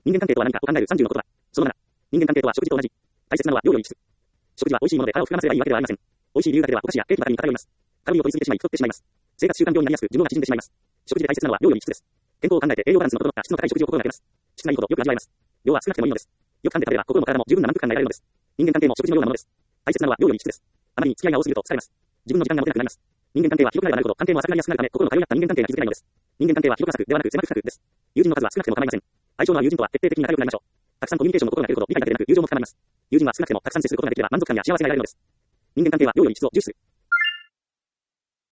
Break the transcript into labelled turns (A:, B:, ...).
A: 人間関係とは何かを考える30のことだ。その7、人間関係とは食事と同じ。大切なのは量より質。食事は美味しいもので腹を膨らませればいいわけではありません。美味しい理由だけではお菓子やケーキばかりに偏ります。カロリーを取りすぎてしまい太ってしまいます。生活習慣病になりやすく寿命が縮んでしまいます。食事で大切なのは量より質です。健康を考えて栄養バランスの整った質の高い食事を心がけます。質がいいほどよく味わえます。量は少なくてもいいのです。よく噛んで食べれば心も体も十分な満腹感が得られるのです。人間関係も食事のようなものです。大切なのは量より質です。あまりに付き合いが多すぎると疲れます。自分の時間が持てなくなります。人間関係は広くなればなるほど関係も浅くなりやすくなるため心の通い合った人間関係が築けないのです。人間関係は広く浅くではなく狭く深くです。友人の数は少なくても構いません。相性の合う友人とは徹底的に仲良くなりましょう。たくさんコミュニケーションの心が出るほど理解が出るほど友情も深まります。友人は少なくてもたくさん接することができれば満足感や幸せが得られるのです。人間関係は量より質を重視する。